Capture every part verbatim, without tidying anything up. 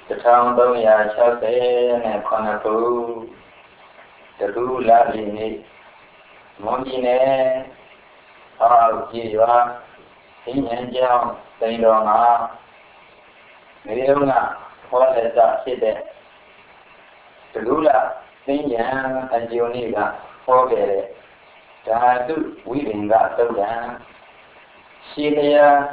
The town don't ya shall say and Conaco, the two lovely Mondine, how Giva, in Angel, Saint Dona, Miruna, what is that city? The Lula, Saint Yan, and Dioniga, forget it. The two weaving that so down. She there.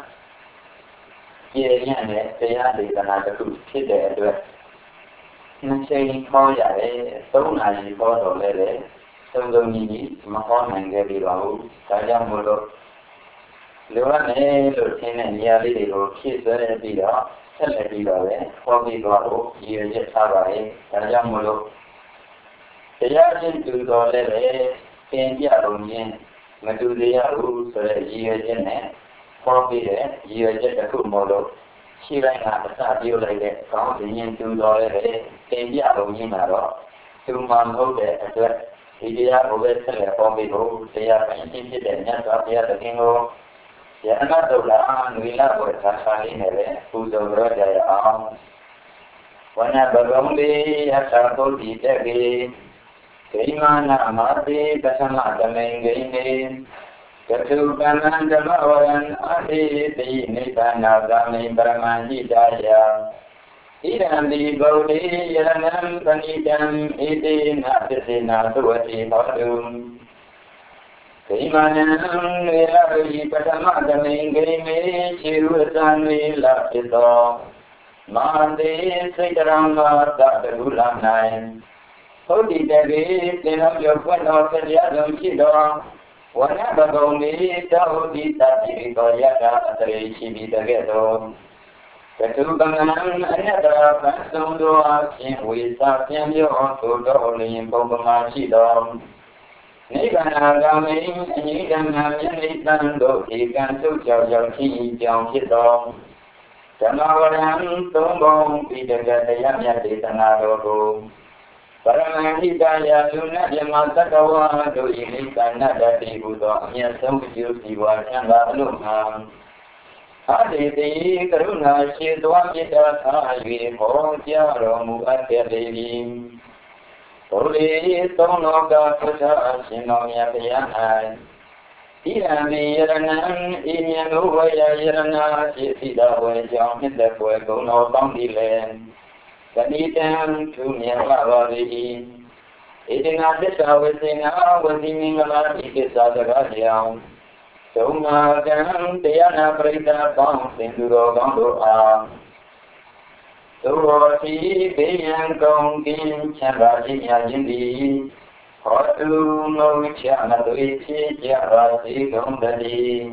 Ye yan neတရားဒေသနာတစ်ခုဖြစ်တဲ့အတွက်နှစ်ချိန်ဟောရတယ်သုံးနာရီဟောတော်လဲလေသုံးသုံးကြီးမဟောနိုင်ခဲ့ပြီပါဘူးဒါကြောင့်မို့လို့လိုရမယ်လို့ထင်တဲ့နေရာလေးတွေကိုဖြည့်ဆွဲပြီးတော့ဆက်လက်ပြီးတော့လည်းဟောပြီးတော့ရည်ရွယ်ထားပါရဲ့ဒါကြောင့်မို့လို့တရားချင်းတူတော်လဲလေသင်ပြလုံးချင်းမတူတရားဘူးဆိုတဲ့ရည်ရွယ်ချက်နဲ့ဟောပြီးတဲ့ရည်ရွယ်ချက်တစ်ခုမို့လို့ရှိတိုင်းကအစပြုလိုက်တဲ့ကောင်းစဉ်တူတော်ရဲ့တင်ပြလုံးကြီးမှာတော့သူမှမဟုတ်တဲ့အတွက်ဒီတရားကိုပဲဆက်လက်ဟောပြီးဖို့တရားပိုင်ရှင်းဖြစ်တဲ့မြတ်စွာဘုရားသခင်ကိုယအနတုလာနွေလာဝေသာစာလေးနဲ့ပဲပူဇော်ကြရအောင်ဝဏဘဂံလေးယထာသုတိတက်ကြီးဂိမာနမတိပသမတမိန်ဂိနေကတုကနံဓမ္မဝရံအဟိတိနိဗ္ဗာနဂာမိပရမန္တိတာယဣရံဒီဂောတိယရဏံပဏိတံဣတိနာသစ္စေနာသဝတိဟောတုဂိမာနံဝေရဝိပထမသမိန်ဂိမေခြေဝသံဝေလပိသောမာတေစိတ်တရံမာတတကုလ၌ဟုတ်ဒီတကေသင်တော်ပြောဖွင့်တော်တရားတော်ရှိတော်ဝဏဘဂုံမေတောတိတတိကောယတာအတရေရှိပြီးတကဲ့သို့ကတုကံအနတ္တပန်စုံသောအခြင်းဝေစာပြန်ပြောသို့တော်လျင်ပုံပမာရှိတော်နိဗ္ဗာန်ဂာမိအငြိဓမ္မမြတ်နိတံတို့ဧကံသုကြောင့်ကြောင့်ရှိကြောင်းဖြစ်တော်ဓမ္မဝရံသုံးပုံပြီးတကယ်တရားမြတ်ဒေသနာတော်ကိုပရမဟိတယာလူနာယမသတ္တဝါတို့ဤနိဗ္ဗာန်တတိဟုသောအမြတ်ဆုံးကျိုးစီဝါချမ်းသာအလို့မှာအာတိတိကရုဏာရှိသောမေတ္တာအား၍ဟောကြားတော်မူအပ်ခဲ့ပေ၏ဘုရားသုံးလောကพุทธအရှင်တော်မြတ်ဘုရား၌ဣရံမေယရဏံဤမြတ်ဘုရားယရဏရှိသီတော်ဝေကြောင့်မြတ်တဲ့ဘွယ်ကုံတော်ပေါင်းသည်လည်းကတိတံသူမြတ်ပါပါ၏ဣတိနာသစ္စာဝေစေနာဝတိမင်္ဂလာတိသစ္စာစကားကြောင့်သုံးမာကံတရားနာပရိသတ်ပေါင်းသင်သူတော်ကောင်းတို့အားသုဘောတိဘေယံကုံကင်းချမ်းသာခြင်းများခြင်းသည်ဟောတုမုံချမသွေဖြစ်ကြပါစေကုန်သတည်း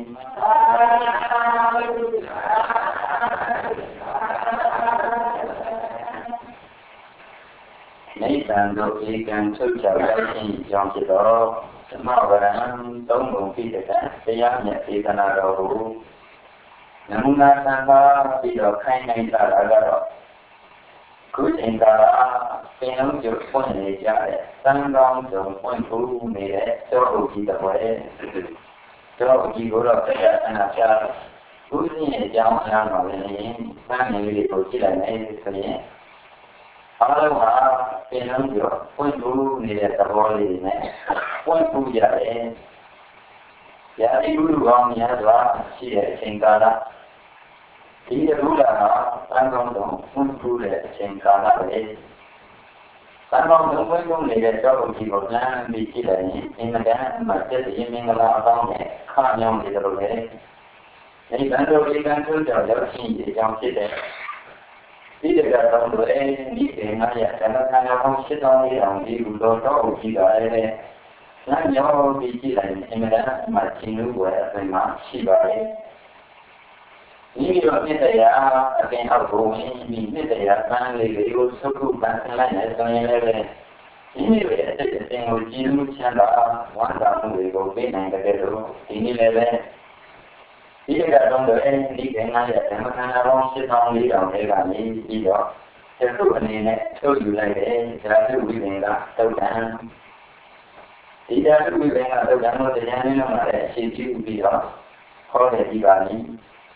နိဗ္ဗာန်တို့ဧကံထုတ်ချောက်ခြင်းကြောင့်ဖြစ်သောသမဝရံသုံးပုံပြီးတဲ့တရားမြတ်ဒေသနာတော်ကိုနမူနာသံဃာပြီးတော့ခိုင်းနိုင်တာကတော့ကုသင်္ကာပင်လုံးကျုပ်ဖွင့်နေကြတဲ့သံဃာတော်ဖွင့်ဖို့နေတဲ့တောအုပ်ကြီးတော်ရဲ့တောအုပ်ကြီးကိုတော့တရားအနာချကုသင်ရဲ့အကြောင်းအရာတော်လည်းသံဃာလေးကိုကြည့်လိုက်မယ်ဆိုရင်အားလုံးကပင်လုံးကျော်ဖွင့်ဖို့နေတဲ့သဘောလေးနဲ့ဖွင့်ဖို့ရတယ်။ရာသီဥတုကောင်းများစွာရှိတဲ့အချိန်ကာလဒီလူလာကသံဃာတော်ဖွင့်ဖို့တဲ့အချိန်ကာလပဲ။သံဃာတော်ဖွင့်ဖို့နေတဲ့ကြောက်ကြီးကိုလမ်းပြီးကြည့်လိုက်ရင်အင်မတန်မှသက်သေမင်္ဂလာအပေါင်းနဲ့ခါမြောင်းနေတယ်လို့လေ။ဒီဘန်တော်ဒီကံထုတ်ကြောင့်ရောက်ရှိတဲ့အကြောင်းဖြစ်တဲ့ဒီကကတော့အဲဒီအင်္ဂါရဓမ္မခန္ဓာကိုရှင်းတော်ရအောင်ဒီလိုတော့တော့ကြည့်တာလေ။နာညောပြီးကြည့်လိုက်ရင်အင်္ဂါမှာရှင်းလို့ပေါ်တဲ့အချိန်မှာရှိပါတယ်။ဒီလိုမြတ်တရားအပြင်အောက်ကိုဝင်ပြီးမြတ်တရားပန်းလေးတွေကိုသုခုပန်းလိုက်နေဆိုရင်လည်းဒီနေ့ပဲအတဲ့အစဉ်ကိုကြည်လူချမ်းသာဝမ်းသာမှုတွေကိုပေးနိုင်တဲ့လို့ဒီနေ့လည်းပဲဒီကတော့အဲဒီကနေ့ရဓမ္မခန္ဓာပေါင်းရှင်းအောင်လေးအောင်လေးကနေပြီးတော့ကျုပ်အနေနဲ့ထုတ်ယူလိုက်တဲ့ဇာတုဝိပင်ကသုတ်တံဒီဇာတုဝိပင်ကသုတ်တံတို့တရားရင်းလုံးမှာလည်းအရှိကြည့်ပြီးတော့ဟောတယ်ဒီပါလိဟ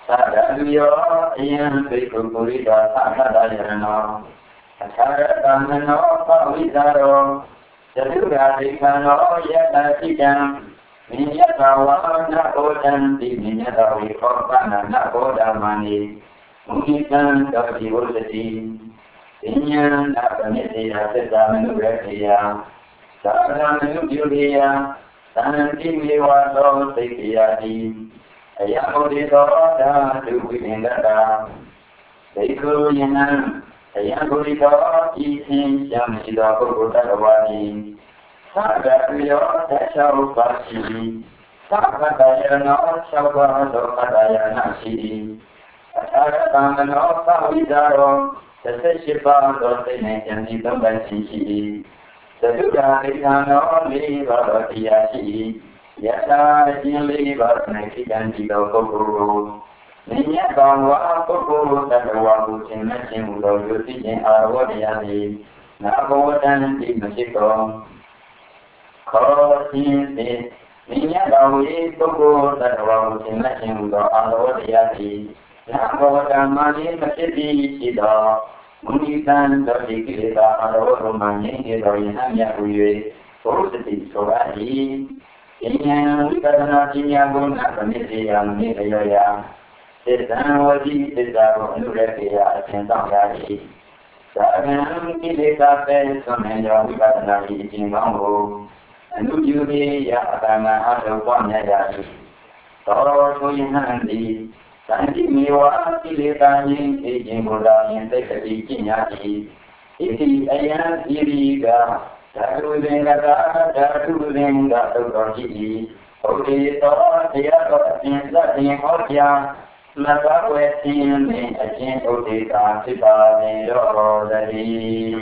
Sadhya yang berkumpulida sadayana, acarana pavitaro, jadurarikano yatatikam, minyatawana odanti minyatawi korpana nakodamani, munitan kavivulati, inyan apanitya sedamenurekya, sadamenudyudya, santi miwato sikyati, Ayamudita Dubindada Dekuyana Ayamudita Isin Yamida Kurudarawani Sadhya Tashaupasi Sakadayana Saukadayana Sidi Atarakamano Pavidaro Taseshipa Dosene Yanita Basisi Sadhudarikano Livavatiyasi Yata Jili Varnaki Gantido Kokuru Ninya Bawa Kokuru Tadawaku Chinachim Loyuti Arwadiani Navodan Timashiko Kosin Ninya Bawi Kokuru Tadawaku Chinachim Arwadiani Navodan Mani Masidi Shida Munitan Dodikida Arwamani Hiroyana Yahuye Positi Soradi Inyan Vikadana Chinyaguna Pramitiyan Nirayaya Siddhanavati Siddharo Anurekaya Chintangari Saganam Kileka Pe Samenja Vikadana Chinyambo Anujuri Yakatana Adavanyayati Toro Suyanandi Santi Miwa Kileka Yin Ejimbuda Yentekati Chinyati Iti Ayan Iriga Darudenga Darudenga Darudenga Odito Tiago Tinsati Hotia Mata Wetin Ajin Odita Tiba Yodari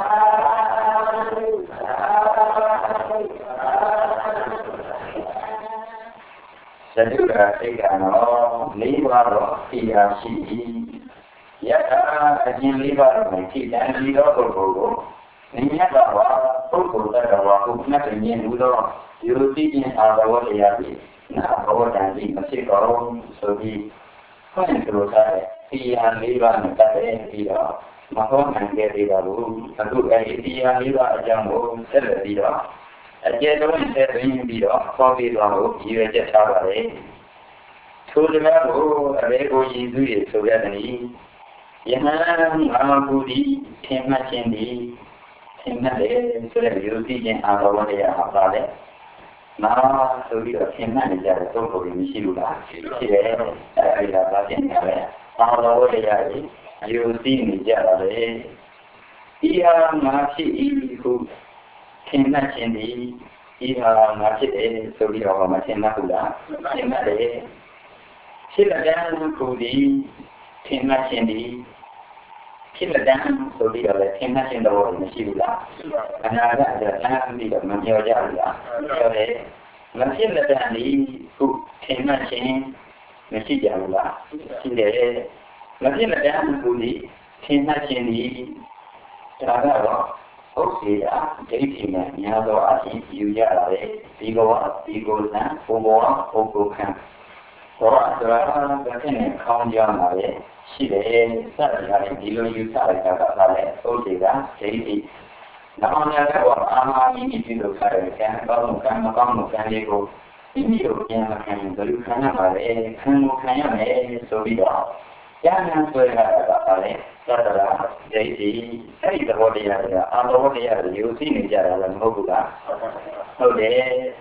Sadura Tegano Livaro Tiashi Yata Ajin Livaro Tian Lido Ninya Bawa Pukul Tadawaku Nakanyin Udo Yuruti in Adawaliati Navawadi Masiko Sobi Kwentrusai Tian Liva Nakate Tira Mahon and Geridabu Adu Aitia Liva Jambo Seladira Ajedon Serin Bida Kobi Lahu Yajatavare Tulavo Arego Yizu Sogadani Yanan Amabudi Timachindi Timade, so that you see in our way about it. Now, so we are ten minutes at a total in Shilula. I have in there. All the way, you see me, Java. Here, Machi, who came much in the here, Machi, so we are Machinakula. Timade, Chiladan, who the ten much in the Chiladan, so we are the ten much in the world in Shilula. Another time we got Manjoja. Machiladan, who came much in Machijala. Machiladan, who the ten much in the Tagaro. Okay, dating and Yado Asi, you yare, Bigo, Bigo, Fomo, Oko. So, the thing count Yamare, she lay, Saturday, below you, Saturday, Odega, Katie. Now, never what I'm in to Saturday, Gamo, Gamo, Gamo, Gamo, Indio, Yamakan, the Lucanare, Kano Kayame, so we are. Yana, so I Satara, Daisy, say the body area, other body area, you see me, Jara, and Moguga. So there.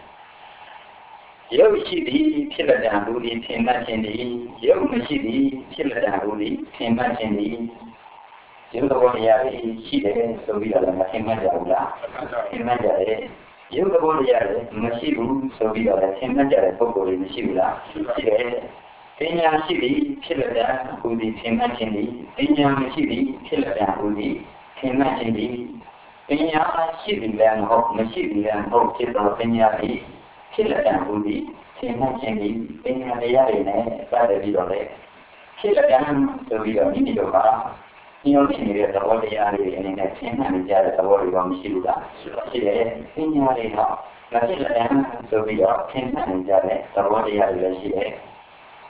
Yoshi, Chiladan, Budi, Timachini, Yoshi, Chiladan, Timachini, Yogabonia, Chile, so we are the Timajala, Timajare, Yogabonia, Mashibu, so we are the Timajara, Pogo in Shila, Chile, Pena City, Chiladan, Budi, Timachini, Pena City, Chiladan, Budi, Timachini, Pena City, Land Hope, Machine, and Hope, Chilo, Pena. Chiladan Budi, Timachini, Pena Yarine, Badavide, Chiladan, so we are in Yoga, you know, the body area in the ten and Jara, the body of Shilda, Chile, Pena, Chiladan, so we are ten and Jara, the body area.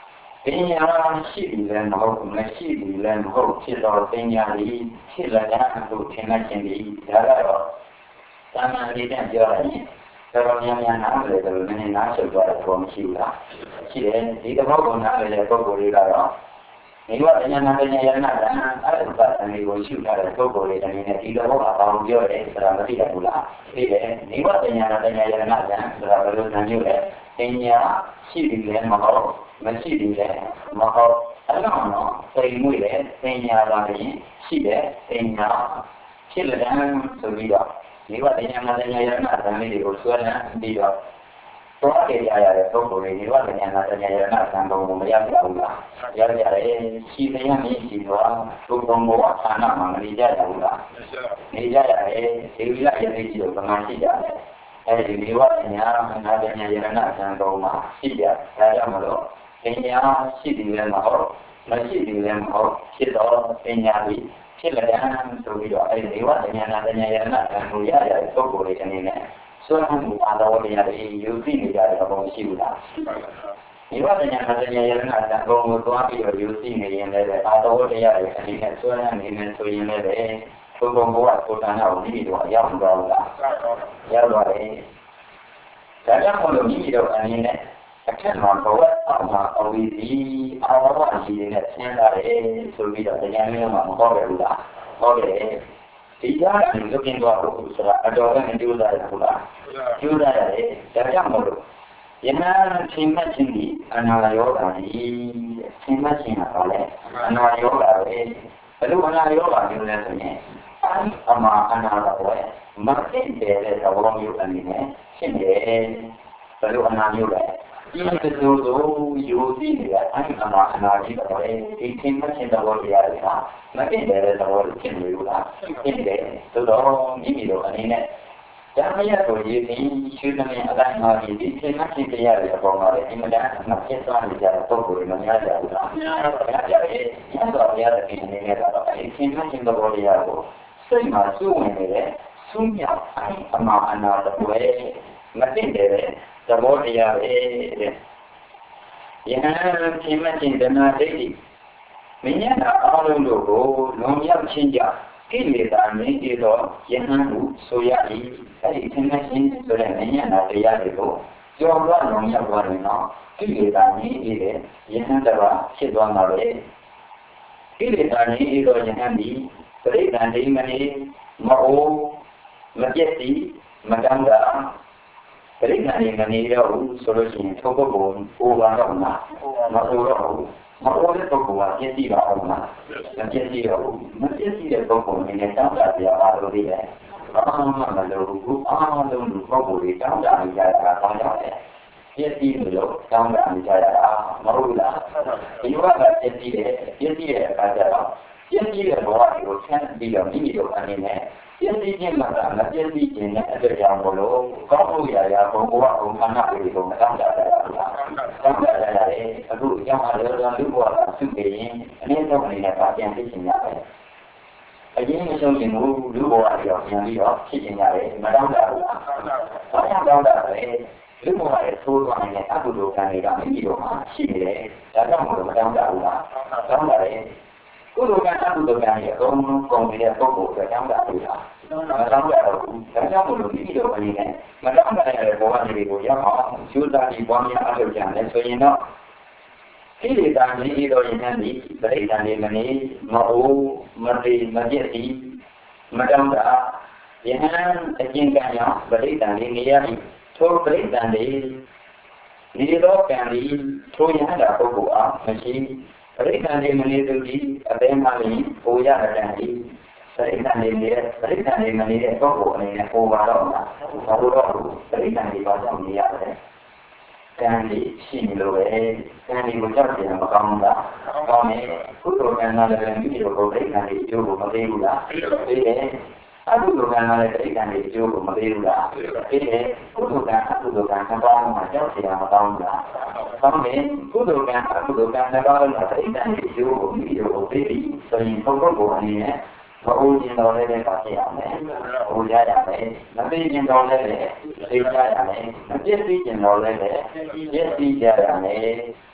ပညာရှိပြီလည်းမဟုတ်မရှိပြီလည်းမဟုတ်ဖြစ်တော့ပညာလေးဖြစ်လာတဲ့အခုထင်မှတ်ခြင်းဒီဒါကတော့သာမန်လေးတည်းပြောရရင်တော်တော်များများနားလည်တယ်လို့နည်းနည်းနားဆုပ်သွားတဲ့ပုံမရှိဘူးလားရှိတယ်ဒီသဘောကိုနားလည်တဲ့ပုဂ္ဂိုလ်တွေကတော့ဒီလိုပညာနာပညာရဏတာအဲ့ဒါပတ်အနေကိုရှုထားတဲ့ပုဂ္ဂိုလ်တွေအနေနဲ့ဒီလိုဘောအအောင်ပြောတယ်ဆိုတာမသိရဘူးလားသိတယ်ဒီလိုပညာနာပညာရဏတာဆိုတာဘယ်လိုဉာဏ်မျိုးလဲပညာရှိပြီလည်းမဟုတ်မရှိပြီလည်းမဟုတ်အဲ့တော့နော်သိမှုလေပညာပါရင်ရှိတယ်ပညာဖြစ်တဲ့ဆိုပြီးတော့ဒီလိုပညာနာပညာရဏတာတွေကိုဆွဲလန်းပြီးတော့တော့ကြရတဲ့ပုဂ္ဂိုလ်တွေဒီလိုပညာနာပညာရဏတာကိုမရဘူးလားရရတယ်ရှိနေရမည်ရှိတော့ဘုံဘုံဘောဌာနမှာမနေကြရဘူးလားနေကြရတယ်ဒီလိုရတဲ့ကြီးတော့ဗမာရှိကြတယ်အဲဒီဒီဝပညာနာပညာရဏသံတော်မှာရှိကြဒါကြောင့်မလို့ပညာရှိတယ်လည်းမဟုတ်မရှိတယ်လည်းမဟုတ်ဖြစ်တော့ပညာပြီးဖြစ်လည်းဆိုပြီးတော့အဲဒီဒီဝပညာနာပညာရဏသံကိုရရတဲ့ပုဂ္ဂိုလ်တွေအနေနဲ့ဆွမ်းမှုအာတော်တရားတွေယူသိနေကြတဲ့ပုံရှိဘူးလားဒီဝပညာနာပညာရဏသံကိုသွားပြီးတော့ယူသိနေရင်လည်းအာတော်တရားတွေအနေနဲ့ဆွမ်းနေနေဆိုရင်လည်းဘုံဘုံဘောကိုတန်တာကိုမိမိတို့ရောက်သွားဘူးလားရောက်သွားတယ်ဒါကြောင့်မလို့မိမိတို့အနေနဲ့အခက်မှာဘဝအောက်မှာအဝိဇ္ဇီအာဝါဒရှိနေတဲ့ဆင်းလာတယ်ဆိုပြီးတော့တရားမျိုးမှာမဟောရဘူးလားဟောတယ်ဒီကြားကလုကင်းသွားဖို့ဆိုတာအတော်နဲ့ကြိုးစားရဘူးလားကြိုးစားရတယ်ဒါကြောင့်မလို့ယမချင်းမချင်းဒီအနာရောဂါကြီးချင်းမချင်းကလည်းအနာရောဂါပဲဘယ်လိုအနာရောဂါမျိုးလဲဆိုရင်အမှားအနာတော့မဖြစ်တဲ့သဘောမျိုးအနေနဲ့ရှင်းတယ်ဘယ်လိုအနာမျိုးလဲဒီလိုဆိုယူသိနေတဲ့အအမှားအနာကြီးတော့ဒီချင်းမချင်းသဘောတရားတွေကမဖြစ်တဲ့သဘောကိုဖြစ်နေလို့လားဖြစ်တယ်သို့တော့မိမိတို့အနေနဲ့ဓမ္မရကိုရည်သိရှုနေတဲ့အတိုင်းမှာဒီချင်းမချင်းတရားတွေအပေါ်မှာလည်းအမှန်တမ်းမဖြစ်သွားနေကြတဲ့ပုံကိုယ်တွေမများကြဘူးလားများကြတယ်ရသော်ရတဲ့ဒီအနေနဲ့ကတော့အဲဒီချင်းမချင်းသဘောတရားကိုစိတ်မှာစုဝင်နေတဲ့စုမြောက်အမှားအနာတပွဲမသိတဲ့သဘောတရားပဲတဲ့ယဟန်ဖြစ်မှချင်းတဏှာဒိဋ္ဌိမင်းရဲ့အလုံးတို့ကိုလွန်မြောက်ခြင်းကြောင့်ကိလေသာမင်းဤသောယဟန်ဟုဆိုရ၏အဲဒီဖြစ်မှချင်းဆိုတဲ့မင်းရဲ့တရားတွေကိုကြော်လွှတ်လွန်မြောက်သွားတယ်နော်ကိလေသာမင်းဤတဲ့ယဟန်တပါဖြစ်သွားမှာပဲကိလေသာမင်းဤသောယဟန်ဒီပရိသန္တိမနေမအိုးမပြည့်စီမတမ်းတာပရိသန္တိမနေရောဆိုလို့ရှိရင်ထိုပုဂ္ဂိုလ်အိုးပါတော့မှာမအိုးတော့ဘူးမအိုးတဲ့ပုဂ္ဂိုလ်ကပြည့်စီပါအောင်မှာမပြည့်စီတော့ဘူးမပြည့်စီတဲ့ပုဂ္ဂိုလ်အနေနဲ့တောင်းတပြအားလို့ဒီလေအာမမလို့ဘူးအားလုံးလူပုဂ္ဂိုလ်တွေတောင်းတနေကြတာကောင်းကြတယ်ပြည့်စီလို့တောင်းတနေကြတာမဟုတ်လားဒီဘက်ကပြည့်စီတယ်ပြည့်စီတဲ့အခါကျတော့ပြည့်စည်တဲ့ဘဝကိုဆန်းပြီးတော့မိမိတို့အနေနဲ့ပြည့်စည်ခြင်းမှာမပြည့်စည်ခြင်းနဲ့အတွက်ကြောင့်မလို့ကောင်းမှုရာရာဘုံဘဝဘုံခန္ဓာတွေကိုမတောင်းကြရဘူးလားတောင်းကြရတယ်အခုအကြောင်းအလောတော်လူဘဝကသုနေရင်အနည်းဆုံးအနေနဲ့ပါပြန်သိချင်ရတယ်အရင်မဆုံးရင်လူဘဝတွေတော့ပြန်ပြီးတော့ဖြစ်ချင်ရတယ်မတောင်းကြဘူးလားဘာကြောင့်တောင်းကြလဲလူဘဝရဲ့သိုးသွားနေတဲ့အကုသိုလ်ကံတွေကမိမိတို့မှာရှိနေတယ်ဒါကြောင့်မလို့မတောင်းကြဘူးလားတောင်းကြတယ်ကုသိုလ်ကံအကုသိုလ်ကံရဲ့အကုန်လုံးကုန်နေတဲ့ပုဂ္ဂိုလ်ကတောင်းတာလို့လားမတောင်းရတော့ဘူးဒါကြောင့်မလို့ဒီလိုအနေနဲ့မတောင်းတဲ့ဘဝတွေကိုရောက်အောင်ကျိုးစားပြီးပွားများအလုပ်ကြံလဲဆိုရင်တော့ကိလေသာကြီးပြီးတော့ယဟန်ဒီပရိသန္တိမနေမအိုးမတိမပြည့်စီမတောင်းတာယဟန်အကျဉ်းကံကြောင့်ပရိသန္တိနေရပြီးထိုပရိသန္တိဒီလိုကံဒီထိုယဟန်တာပုဂ္ဂိုလ်အားမရှိပရိသန္တိမနေသူဒီအသေးမှလည်းဟိုရတဲ့ဒီပရိသန္တိရဲ့ပရိသန္တိမနေတဲ့ပုဂ္ဂိုလ်အနေနဲ့ဟိုပါတော့မှာဘာလို့တော့ပရိသန္တိဘာကြောင့်နေရလဲကံဒီရှိနေလို့ပဲကံဒီကိုကြောက်ကြတယ်မကောင်းတာကောင်းတယ်ကုသိုလ်ကံနာလည်းမိတို့ကိုပရိသန္တိအကျိုးကိုမပေးဘူးလားပေးတယ်အကုသိုလ်ကံလည်းပရိသန္တိအကျိုးကိုမပေးဘူးလားပေးတယ်ကုသိုလ်ကံအကုသိုလ်ကံနှစ်ပါးမှာကြောက်ကြတယ်မကောင်းဘူးကောင်းတယ်ကုသိုလ်ကံအကုသိုလ်ကံနှစ်ပါးလုံးပရိသန္တိအကျိုးကိုမိတို့ကိုပေးပြီးဆိုရင်ဘုရားကိုအနေနဲ့မအိုးကျင်တော်လည်းပါဖြစ်ရမယ်။အိုးရရမယ်။မသိကျင်တော်လည်းသိကြရမယ်။မပြည့်စည်ကျင်တော်လည်းပြည့်စည်ကြရမယ်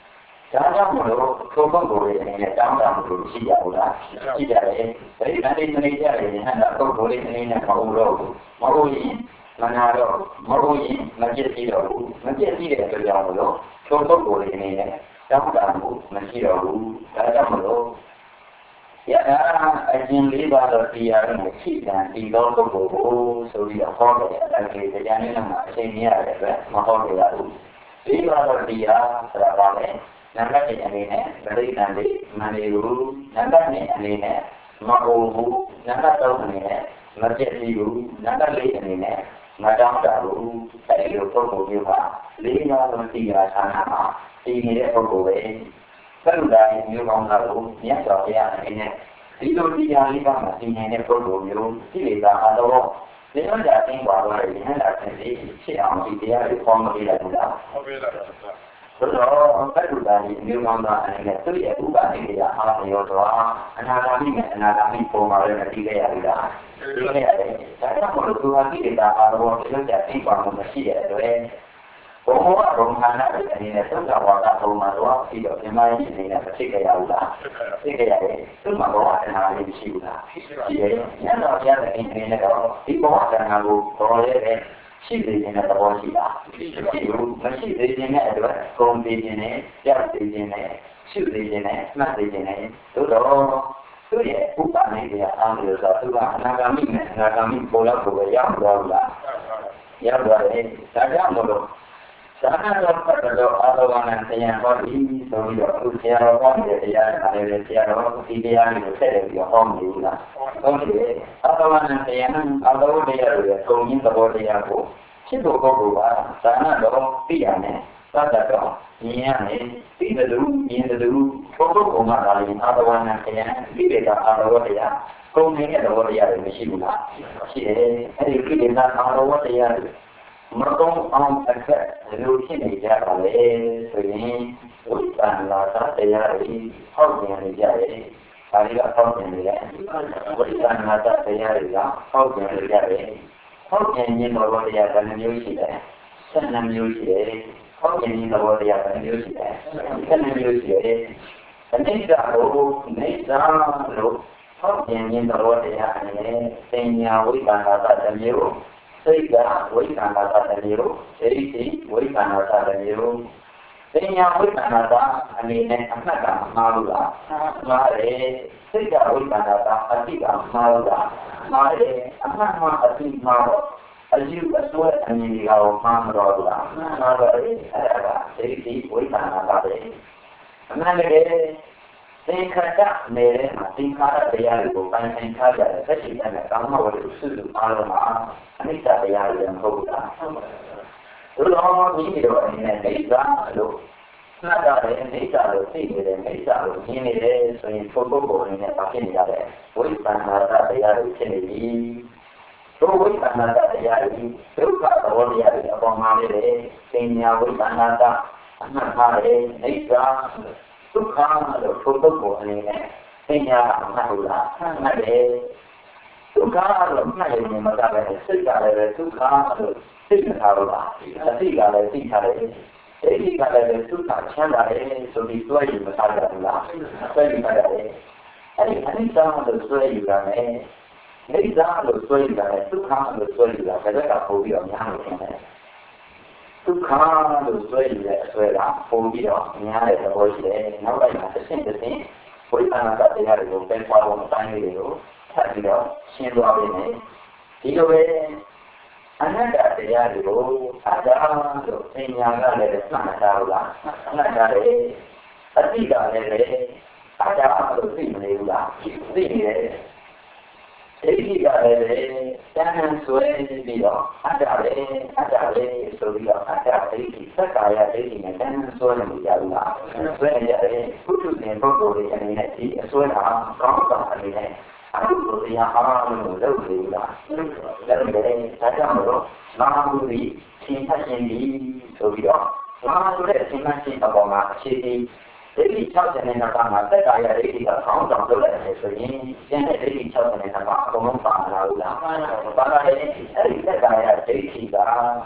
ဒါကြောင့်မလို့ကိုယ့်ပုဂ္ဂိုလ်ရဲ့အနေနဲ့တောင်းတမှုရှိကြဘူးလားရှိကြတယ်ဒါဒီကနေနေကြတယ်ဟန်တာပုဂ္ဂိုလ်ရဲ့အနေနဲ့မဟုတ်တော့ဘူးမဟုတ်ရင်မနာတော့မဟုတ်ရင်မပြည့်စည်တော့ဘူးမပြည့်စည်တဲ့အတွက်ကြောင့်မလို့ကိုယ့်ပုဂ္ဂိုလ်ရဲ့အနေနဲ့တောင်းတမှုမရှိတော့ဘူးဒါကြောင့်မလို့ရအရင်လေးပါတော့တရားနဲ့ရှိတယ်ဒီတော့ပုဂ္ဂိုလ်ကိုဆိုပြီးတော့ဟောတယ်အဲဒီတရားနဲ့မှအချိန်ကြီးရတယ်ပဲမဟောကြရဘူးဒီပါတော့တရားဆိုတာပါလေနံပါတ်一အနေနဲ့ဗလိတန်လေးမန္တေဘူးနံပါတ်二အနေနဲ့မဟုတ်ဘူးနံပါတ်သုံးအနေနဲ့မပြည့်စည်ဘူးနံပါတ်လေးအနေနဲ့မတောင်းတဘူးအဲဒီလိုပုဂ္ဂိုလ်မျိုးပါလေးပါးသောတရားဌာနမှာဒီနေတဲ့ပုဂ္ဂိုလ်ပဲသတ္တတိုင်းမျိုးကောင်းတာကိုမြတ်စွာဘုရားအနေနဲ့ဒီလိုတရားလေးပါးမှာဒီနေတဲ့ပုဂ္ဂိုလ်မျိုးဒီလေသာအတော်ဒီလိုကြအင်းပါတော့ဒီဟန်တာဖြစ်ဖြစ်အောင်ဒီတရားတွေပေါ်မပေးလိုက်ဘူးလားဟုတ်ပြီလားဆိုတော့သတ္တတိုင်းမျိုးကောင်းတာအနေနဲ့သူ့ရဲ့ဥပဒေတရားအားလျော်စွာအနာဂါမိနဲ့အနာဂါမိပုံမှာလည်းတည်ခဲ့ရပြီလားတည်ခဲ့ရတယ်ဒါကြောင့်မလို့သူဟာဒီလေသာအတော်ဒီလိုကြအင်းပါမှုမရှိတဲ့အတွက်ဘုံဘောဘုံခန္ဓာရဲ့အနေနဲ့သုတ္တဝါဒဘုံမှာတော့ပြီးတော့ဒီမိုင်းအနေနဲ့ဖြစ်ခဲ့ရဘူးလားဖြစ်ခဲ့ရတယ်သူ့မှာဘောအနာလေးမရှိဘူးလားရှိတယ်ညတော့ရတဲ့အနေနဲ့တော့ဒီဘောအနာကိုပေါ်ရဲတဲ့ရှိသေးခြင်းနဲ့သဘောရှိတာမရှိဘူးမရှိသေးခြင်းနဲ့အတွက်ကုန်သေးခြင်းနဲ့ကြောက်သေးခြင်းနဲ့ရှိသေးခြင်းနဲ့မှတ်သေးခြင်းနဲ့သို့တော့သူ့ရဲ့ဥပနိဒေယအားလို့ဆိုတော့သူကအနာဂါမိနဲ့အနာဂါမိပေါ်လောက်ကိုပဲရောက်တော့လားရောက်တော့တယ်ဒါကြောင့်မလို့သာနာတော်ပတ်တော်အာရဝဏတရားဟောဒီဆိုပြီးတော့သူဆရာတော်ဟောတဲ့တရားတွေလည်းဆရာတော်ဒီတရားတွေကိုဆက်လက်ပြီးဟောနေဘူးလားဟုတ်တယ်အာရဝဏတရားအာရဝတရားတွေအကုန်ကြီးသဘောတရားကိုဖြစ်ဖို့ပုဂ္ဂိုလ်ကသာနာတော်သိရမယ်သတ္တတော်မြင်ရမယ်သိတယ်လို့မြင်တယ်လို့ပုဂ္ဂိုလ်ကမှလာရင်အာရဝဏတရားဒီလေကအာရဝတရားကုန်နေတဲ့သဘောတရားတွေမရှိဘူးလားရှိတယ်အဲဒီကိလေသာအာရဝတရားတွေမကောင်းအောင်အခက်လူဖြစ်နေကြပါလေဆိုရင်ဝိပဿနာတရားတွေဟောက်နေနေကြတယ်။ဒါတွေကဟောက်နေနေတယ်။ဝိပဿနာတရားတွေကဟောက်နေနေကြတယ်။ဟောက်နေခြင်းတော်တရားကလည်းမျိုးရှိတယ်။ဆက်နှမျိုးရှိတယ်။ဟောက်နေခြင်းတော်တရားကလည်းမျိုးရှိတယ်။ဆက်နှမျိုးရှိတယ်။အနိစ္စကိုနေသာလို့ဟောက်နေခြင်းတော်တရားအနေနဲ့ပညာဝိပဿနာတစ်မျိုးစိတ်ကဝိသန္တာတမျိုးဒိဋ္ဌိဝိသန္တာတမျိုးပညာဝိသန္တာအနေနဲ့အမှတ်ကမှားလို့လားမှားတယ်စိတ်ကဝိသန္တာအတိကမှားလို့လားမှားတယ်အမှတ်မှာအတိမှားတော့အယူအဆွဲအမြင်တွေကမှားမတော့ဘူးလားမှားတော့အဲ့ဒါကဒိဋ္ဌိဝိသန္တာပဲအမှန်တကယ်သင်္ခါရနေတဲ့မှာသင်္ခါရတရားတွေကိုပိုင်ဆိုင်ထားကြတဲ့သက်ရှိတဲ့ကာမဝတ္ထုစုစုအားလုံးမှာအနိစ္စတရားတွေမဟုတ်ဘူးလား။ဘုရားမြည်တော်အနေနဲ့အိဋ္ဌာလို့နှတ်ရတယ်အိဋ္ဌာလို့သိနေတယ်အိဋ္ဌာလို့မြင်နေတယ်ဆိုရင်ပုဂ္ဂိုလ်ကိုယ်နဲ့ဘာဖြစ်နေကြလဲဝိပဿနာတရားတွေဖြစ်နေပြီ။ဒုဝိပဿနာတရားတွေဒုက္ခသဘောတရားတွေအပေါ်မှာလေပညာဝိပဿနာအမှတ်ထားတယ်အိဋ္ဌာဒုက္ခလို့ပုဂ္ဂိုလ်ကိုအနေနဲ့ပညာအမှတ်လို့လားမှတ်တယ်ဒုက္ခလို့မှတ်ရင်မကပဲစိတ်ကလည်းဒုက္ခလို့သိထားလို့လားအသိကလည်းသိထားတယ်အဲ့ဒီကလည်းဒုက္ခချမ်းသာတယ်ဆိုပြီးတွဲယူမထားကြဘူးလားတွဲယူထားတယ်အဲ့ဒီအနိစ္စလို့တွဲယူတာနဲ့နိစ္စလို့တွဲယူတာနဲ့ဒုက္ခလို့တွဲယူတာဘယ်ကပို့ပြီးတော့များလို့ထင်တယ်ဒုက္ခလို့တွဲယူတဲ့အစွဲကပို့ပြီးတော့များတဲ့သဘောရှိတယ်နောက်ပိုင်းမှာတစ်ဆင့်တစ်ဆင့်ဝိပဿနာတရားတွေကိုပဲပွားဖို့အတိုင်းလေးတွေကိုထပ်ပြီးတော့ရှင်းသွားပြီနဲ့ဒီလိုပဲအနတ္တတရားတွေကိုအတ္တလို့ပညာကလည်းမှတ်ထားလို့လားမှတ်ထားတယ်အတိကလည်းအတ္တလို့သိမနေဘူးလားသိနေတယ်ဒိဋ္ဌိကလည်းတဏှာဆွဲပြီးတော့အတ္တပဲအတ္တပဲဆိုပြီးတော့အတ္တဒိဋ္ဌိသက္ကာယဒိဋ္ဌိနဲ့တဏှာဆွဲနေကြဘူးလားဆွဲနေကြတယ်ပုထုဇဉ်ပုဂ္ဂိုလ်တွေအနေနဲ့ဒီအစွဲဟာကောင်းတာအနေနဲ့အမှုကိုတရားအားလုံးကိုလုပ်နေလားလုပ်တယ်ဒါကြောင့်မလို့မဟာဘုရားရှင်သရှင်ဒီဆိုပြီးတော့မဟာဆိုတဲ့ရှင်သရှင်အပေါ်မှာအခြေတည်ဒိဋ္ဌိ၆၀နဲ့နှစ်ပါးမှာသက်ကာယဒိဋ္ဌိကခေါင်းဆောင်လုပ်လိုက်တယ်ဆိုရင်ကျန်တဲ့ဒိဋ္ဌိ၆၀နဲ့နှစ်ပါးအကုန်လုံးပါလာလို့လားပါလာတယ်အဲ့ဒီသက်ကာယဒိဋ္ဌိက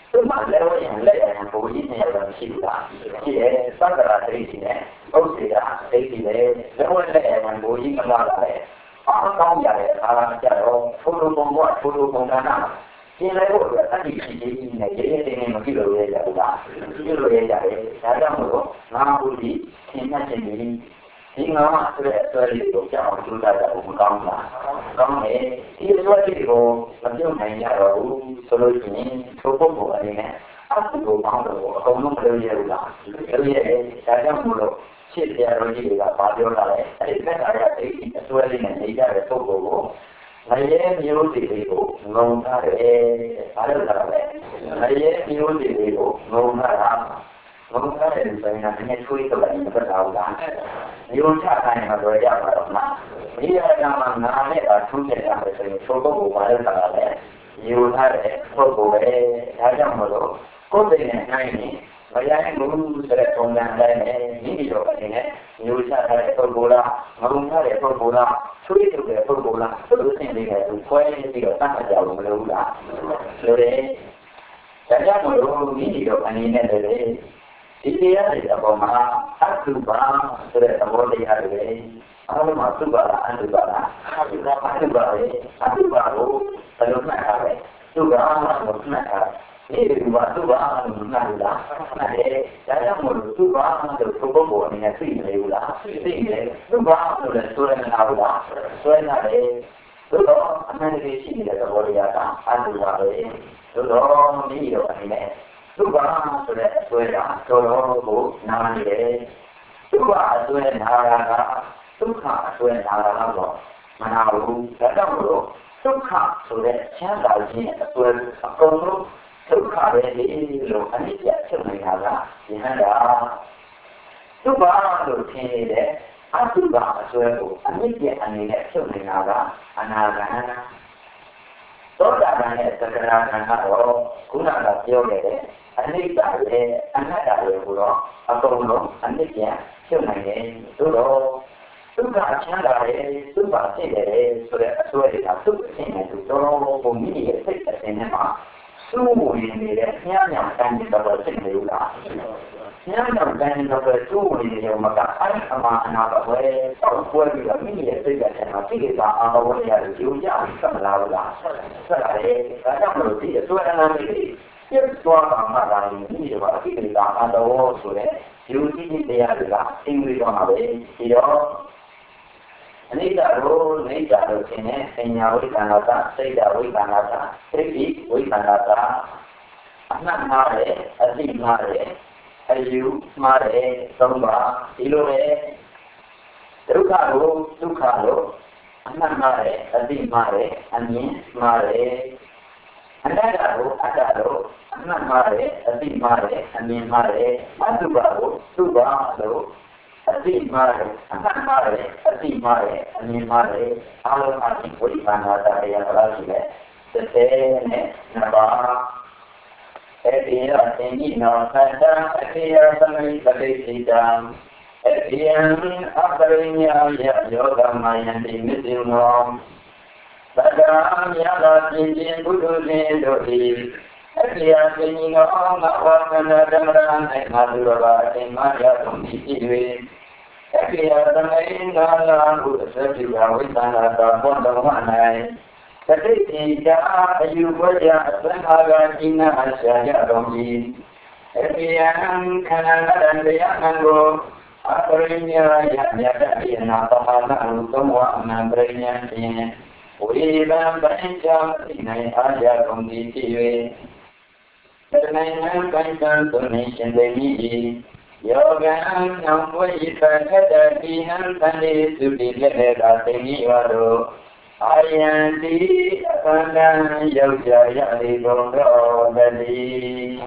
သူမှလည်းဝရင်လက်ရံဘုရားနဲ့တော့ရှိတာရှိတယ်သက္ကရာဒိဋ္ဌိနဲ့ဥစ္စေတာဒိဋ္ဌိလည်းလည်းဝလက်ရံဘုရားကလာတယ်အားကောင်းကြတဲ့အခါကျတော့ထိုလိုပုံကထိုလိုပုံကနာကျင်လည်းဖို့အတွက်အတိရှိကြီးနဲ့ရေးရေးတင်းတင်းမကြည့်လို့ရကြဘူးလားကြည့်လို့ရကြတယ်ဒါကြောင့်မို့လို့ငါဘုရားသင်္ချင်ခြင်းဒီဒီငါမှဆိုတဲ့ဆွဲလေးကိုကြောက်အောင်ကြိုးစားတာကိုမကောင်းလားကောင်းတယ်ဒီဆွဲလေးကိုမပြုတ်နိုင်ကြတော့ဘူးဆိုလို့ရှိရင်ထိုပုံပေါ်အနေနဲ့အကုသိုလ်ကောင်းတော့အကုန်လုံးမလုပ်ရဘူးလားလုပ်ရတယ်ဒါကြောင့်မို့လို့ရှင်းပြရလို့ကြီးတွေကဘာပြောတာလဲအဲ့ဒီသက်သာရတဲ့အဆွဲလေးနဲ့နေကြတဲ့ပုံကိုငရဲမျိုးစီလေးကိုငုံထားတယ်ဘာလို့လဲငရဲမျိုးစီလေးကိုငုံထားတာငုံထားတယ်ဆိုရင်လည်းနည်းချွေးတော့လည်းမသက်သာဘူးလားမျိုးချတိုင်းမှာတော့ရမှာတော့လားဒီအရာမှာငါနဲ့အထူးချက်ရတယ်ဆိုရင်သို့ပုံကိုဘာလို့လဲလဲမျိုးထားတဲ့ပုံကိုပဲဒါကြောင့်မလို့ကိုယ်တည်းနဲ့နိုင်ရင်မရရင်ဘူးဆိုတဲ့ပုံစံတိုင်းနဲ့မိမိတို့အနေနဲ့မျိုးချထားတဲ့ပုံကိုလားငုံထားတဲ့ပုံကိုလားချွေးထုတ်တဲ့ပုံကိုလားသူ့အင်းလေးကသူခွဲပြီးတော့တတ်မှတ်ကြလို့မလိုဘူးလားဆိုတဲ့ဒါကြောင့်မလို့မိမိတို့အနေနဲ့လည်းဒီတရားတွေအပေါ်မှာအတုပါဆိုတဲ့သဘောတရားတွေအားလုံးမှာသုပါလားအတုပါလားအတုပါအတုပါပဲအတုပါကိုဘယ်လိုမှတ်ထားလဲသုပါကိုမှတ်ထားဒီလိုပါသုပါလို့မှတ်လို့လားမှတ်တယ်ဒါကြောင့်မလို့သုပါလို့သုဘဘောအနေနဲ့သိနေဘူးလားသိတယ်သုပါဆိုတဲ့ဆိုရနေတာဘူးလားဆိုရနေတယ်သို့တော့အမှန်တကယ်ရှိနေတဲ့သဘောတရားကအတုပါပဲသို့တော့မိရောအနေနဲ့သုဘာဆိုတဲ့အစွဲကတော်တော်ကိုနားနေတယ်သုဘာအစွဲနားတာကဒုက္ခအစွဲနားတာတော့မနာဘူးဒါကြောင့်မလို့ဒုက္ခဆိုတဲ့ချမ်းသာခြင်းအစွဲအကုန်လုံးဒုက္ခပဲလေလို့အနိစ္စဖြစ်နေတာကယဟန္တာသုဘာလို့ထင်နေတဲ့အသုဘာအစွဲကိုအနိစ္စအနေနဲ့ဖြစ်နေတာကအနာဂံသောတာပန်ရဲ့သက္ကရာကံကတော့ခုနကပြောခဲ့တဲ့အနိစ္စရဲ့အနတ္တရဲ့ကိုတော့အကုန်လုံးအနိစ္စဖြစ်နိုင်တယ်သို့တော့ဒုက္ခချမ်းသာရဲ့သုဘဖြစ်တယ်ဆိုတဲ့အစွဲတွေကသူ့အင်းနဲ့သူတော်တော်ကိုမိရဲ့စိတ်အင်းနဲ့မှာသူ့ဝင်နေတဲ့ညံ့ညံ့တန်းတဲ့ဖြစ်နေလို့လားညံ့ညံ့တန်းတဲ့သူ့ဝင်နေရောမကအဲ့အမှအနာပဲတောက်ပွဲပြီးတော့မိရဲ့စိတ်ကတည်းကသိကြတာအာဝရရတယ်ယူကြဆက်မလားလားဆက်ရတယ်ဒါကြောင့်မလို့ဒီအစွဲအနာလေးပြည့်စွာတာမှလာရင်ဒီလိုပါအဖြစ်ကလေးကအတော်ဆိုတဲ့ယူကြည့်တရားတွေကအင်္ဂလိပ်တော့မှာပဲဒီတော့အနိစ္စကိုနိစ္စလို့ရှင်းတဲ့ပညာဝိသနာကစိတ်ဓာဝိသနာကသိတိဝိသနာကအနတ်မှားတယ်အသိမှားတယ်အယူမှားတယ်သုံးပါဒီလိုပဲဒုက္ခကိုဒုက္ခလို့အနတ်မှားတယ်အသိမှားတယ်အမြင်မှားတယ်အနတ္တကိုအတ္တလို့အနတ်မှားတယ်အသိမှားတယ်အမြင်မှားတယ်အတုပါကိုသုပါလို့အသိမှားတယ်အမှန်မှားတယ်အသိမှားတယ်အမြင်မှားတယ်အားလုံးအသိဝိပဿနာတရားဘာလို့ရှိလဲတစ်သေးနဲ့နှစ်ပါးအဲ့ဒီအသိဉာဏ်သတ္တအတိယသမိပတိစိတံအဲ့ဒီအပရိညာယယောဂမယံတိမစ္ဆေနောသတ္တမြတ်သောရှင်ရှင်ဘုဒ္ဓရှင်တို့၏အပြည့်အစုံသောငါဝါကနာဓမ္မရ၌ငါတို့ဘာအင်မရဆုံးဖြစ်၍အပြည့်အစုံသောငါဟုအစပြုဝိသနာတော်ဘုဒ္ဓဝ၌တတိတိတာအယူဝကြအသံဃာကကိနာအရှာရတော်မူအပြည့်အံခန္ဓာရတ္တယံကိုအပရိညာယမြတ်တိနာသမဏံသုံးဝအနံပရိညာဖြင့်ဝိဗံပဉ္စသိနိုင်အားရကုန်သည်ဖြစ်၍တဏှာပဉ္စသုံးနေရှင်သေမိ၏ယောဂံနံဝိသကတတိဟံသန္တိသုတိလက်လက်သာသိမိရောတို့အာယံတိအပန္နံရောက်ကြရသည်ဘုံတော်တည်း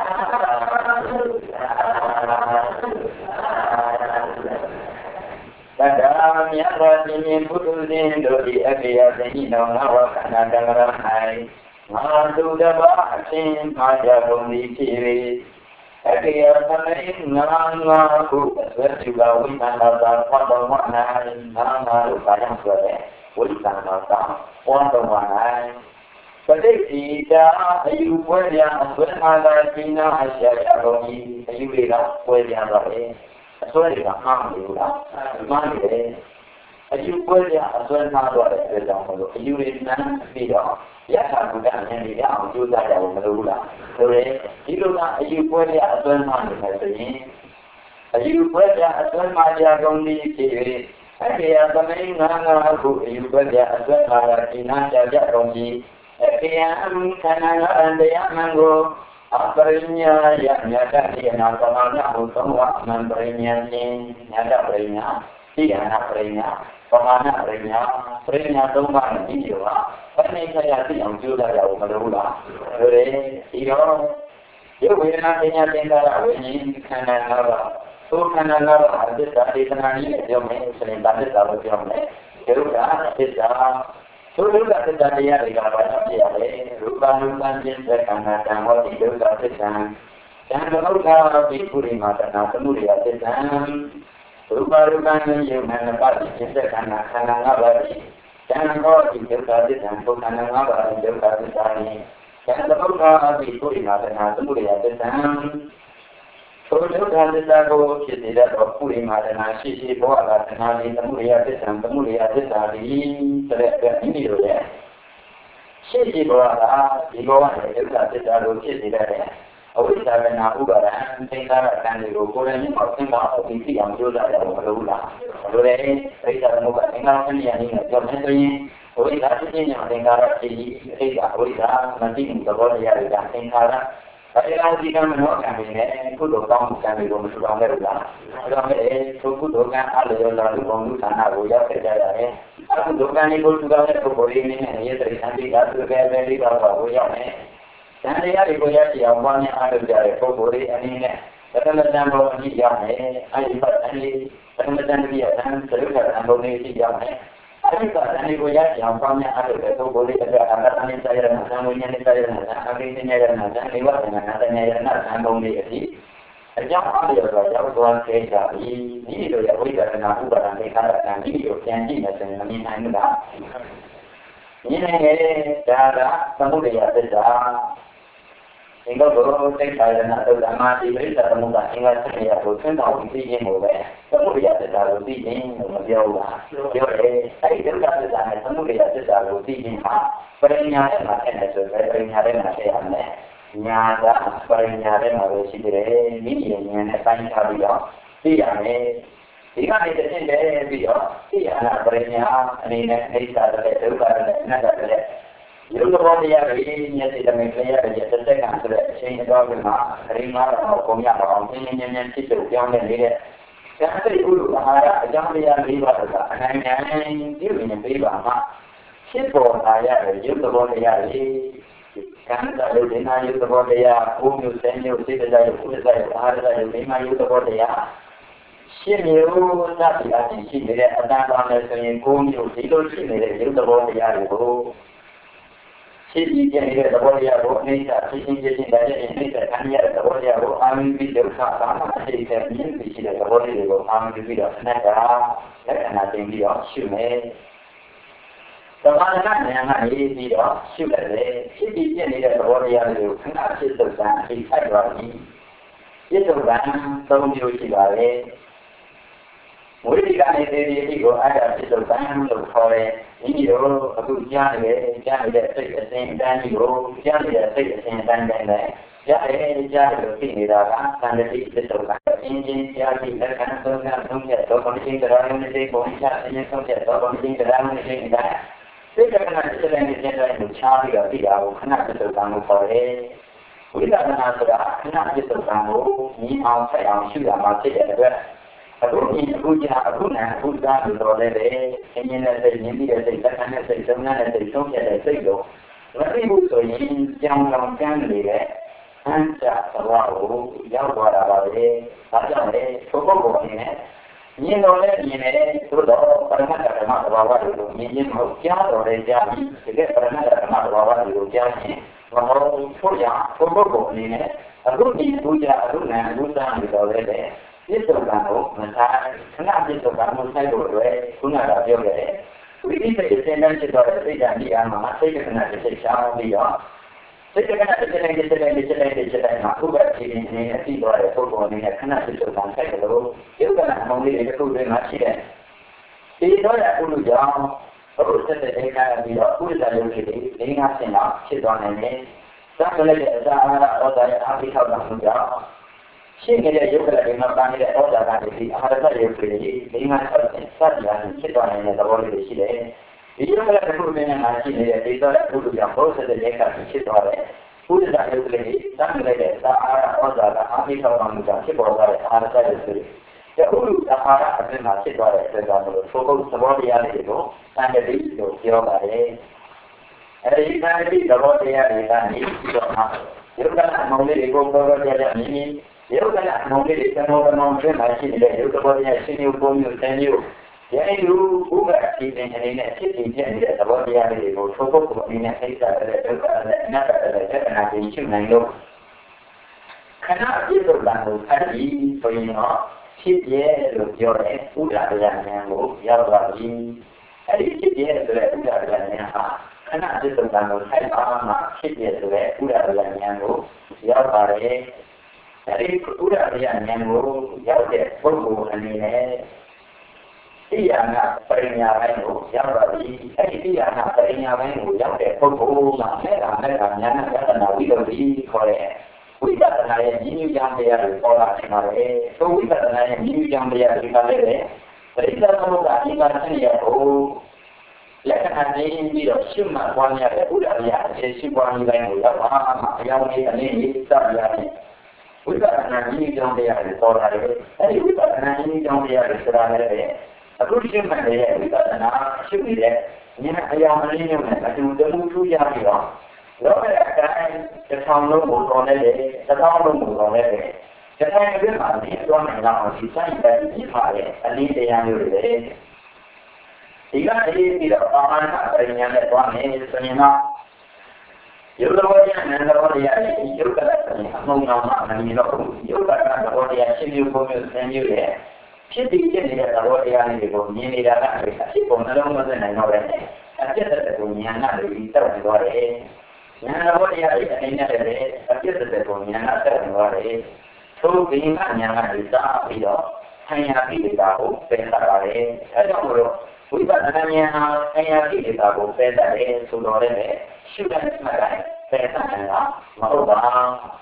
သတ္တမြတ်သောရှင်ရှင်ဘုဒ္ဓရှင်တို့၏အပြည့်အစုံသောငါဝခန္ဓာတံဃာ၌ငါသူတပါအရှင်မာကြကုန်သည်ဖြစ်၍အပြည့်အစုံငါငါဟုအစွဲပြုကဝိသနာသာဘဝ၌ငါငါတို့ဘာကြောင့်ဆိုတဲ့ဝိသနာသာဘဝ၌သ Padita, you were young, when I been I said, only you read up where the other as well as a harm, money. You were young, as well as not you read man, feed off. Yes, I would have any down, do that over the Lula. So, you do not, you were young, as well as money. You were young, as well as my only TV. I hear the main man who you were young, as well as in Naja. Kiam kanan dia manggo aparinya ya nyata dia nak mana untuk memberinya ni nyata berinya dia nak berinya pemana berinya berinya tumbang ini juga ini saya yang juga jauh berula oleh iyo iyo wina dia tinggal ini kanan apa tu kanan apa ada dari kanan ini dia main sering ada tahu dia main kerana kita Sudah terjadi di kawasan ini, rupa-rupa jenis karena waktu itu terjadi. Dan kalau di puri mata kemudian terjadi, rupa-rupa yang menepat jenis karena karena abadi. Dan kalau itu terjadi dan bukan abadi itu terjadi. Dan kalau di puri mata kemudian terjadi. Sudah terjadi tidak berpuri mata nasi si buat nasi kemudian terjadi kemudian terjadi terjadi ini juga. Si buat di bawah itu terjadi terjadi. Awal saya nak ubah tinggal kan di rumah ini maksudnya ofisi yang sudah ada berulang. Lalu saya nak tinggal kan yang ini macam ni. Awal saya yang tinggal di saya awal saya nanti kita boleh jadi tinggal. Saya jika menolak kami ni, kudo kamu kami rumah sudah berulang. Kami kudo kan ada lalu kamu sana boleh kerja ni. Kudo kan ini kudo kan itu boleh ni, ini dari nanti ada kerja di bawah boleh ni. Nanti ada boleh siapa yang ada kerja itu boleh ini ni. Kalau macam bawa ni siapa ni, ayat ini, kalau macam dia kan terus ada boleh siapa ni. Ayat ini boleh siapa yang ada itu boleh kerja. Anak ini saya nak, kamunya ni saya nak, aku ini saya nak, lewat dengan katanya nak, kamu ni jadi. Jangan dia berjauh tuan kerja ini, ini tu yang boleh kerana aku barang dekat ini tu janji macam ni ni dah. Ini cara kamu dia kerja. Hingga baru saya nak tahu nama di berita kamu tak hingga saya pun tahu ini yang boleh. Kamu dia kerja roti ini dia ulah. Dia saya kerja kerja kamu dia kerja roti ini mah. Perniagaan macam itu, perniagaan macam ni. Nyata perniagaan harus dire ini yang saya cari ya. Dia ni, dia ni jadi dia, dia nak perniagaan ini ni saya ada juga nak ada. Yung orang dia ini ni tidak mengkaya kerja sesuai sudah sehingga dua lima lima orang yang orang ini yang yang itu yang ni dia. Jangan dulu ada jangan dia riba saja. Hanya dia ini riba mah. Siapa saya yung orang dia ini kan kalau dia yung orang dia umur senior sudah jadi sudah jadi ada jadi lima yung orang dia. Senior tapi ada sih dia ada orang yang umur itu sih dia yung orang dia itu. Sisi yang ini boleh ya, boleh tak? Sisi yang ini tak kan ya, boleh ya. Kami video sama sisi yang ini tidak boleh ya. Kami video senaja, ya nanti video cuma. Sebenarnya yang ini video cuma le. Sisi yang ini boleh ya, kena sisi terang sisi lagi. Itu kan tahun dua ribu le. Mungkin kan ini juga ada sisi terang untuk kau. Ini yo, aku jangan le, jangan le, saya sendan yo, jangan le, saya sendan dan le. Jangan jangan ini dah kan, nanti kita terus. Ini jadi kan tunggu tunggu, tu kondisi terang ni, kondisi ini kondisi tu kondisi terang ni dah. Saya kan selain itu saya mencari dia, kena terus kamu boleh. Kita kena terus, kena terus kamu. Ni awak saya sudah masih ada. Aku ini aku jangan aku nak aku dah berdoa le, ini nak saya ni dia saya tak nak saya sebenarnya saya cuma saya saya do. Tapi bukan ini yang orang kan le, anda tahu yang buat apa le, apa le, cukup ni. Ini oleh ini tu dah pernah ada mak bawa dulu, ini mau siapa orang jadi, jadi pernah ada mak bawa dulu jadi. Kalau punya cukup ni, aku ini punya aku nak bukan berdoa le. Itu kamu, masa kenapa itu kamu saya boleh, guna radio le. We need to send them to the state and the Amma, take a connection, shall be on. Take a connection, who got taken in a sea or a football in a connection to one second ago. You got only a good much here. He know that who down, oh, said the day kind of be who is that usually, they have seen up, she's on a name. Some of the other happy house of the job. She get a yoga in a family that all that I see, I have a pretty, they might have been such a sit on in the body of the the yoga who been and I see the result who to jump both of the deck and sit on it. Who is that usually? Some like that are all that happy house on the ship or other side of the The who are a sit on it, for example, focus the body a little and the beach to yoga. And the kind of the body and the yoga only go over the yoga only can over mountain. I see the yoga body has seen you go you tell you. Yeah, you who are keeping in a city, the body are able to focus in a place that never been human. Look, cannot be the land can be for you know, sit here, look your head, who are the Yavaji, and sit here to the Uda. Cannot be the land head armor, sit here to the Uda Yavaji. Dari udah yang nemu jauh deh, buku ini dia nak pernyataan itu jauh lagi, eh dia nak pernyataan itu jauh deh, buku mana mana mana kata nabi lebih kore, kita nanya ini yang dia orang sekarang, so kita nanya ini yang dia sekarang, dari kita tahu tak kita ni ya oh, lepas nanti dia cuma punya udah ya, sesuatu yang dia apa, yang dia ni tak ya. We got an idea on the other side. And we got an idea on the other side. A good human, we got an art, should be there. You know, I am a human, I do the move to Yamio. Look at that guy, the town no move on the day, the town no move on the day. The time of the money is running down, he signed that he fired, and leave the annual day. He got a little bit of fun, and that one is, you know. You know what I mean? You got no man, you know, you got what I see you go and you there. She did get what I go, nearly that she won't know than I know that. I just said to me, I'm not really telling what it is. Now, what I never read, I just said to me, I'm not telling what it is. So, being a young is up, you know, hanging up in the bow, better, I don't know. We got an onion, and I did about better, so don't let it. Should I smile? Better, Mauba.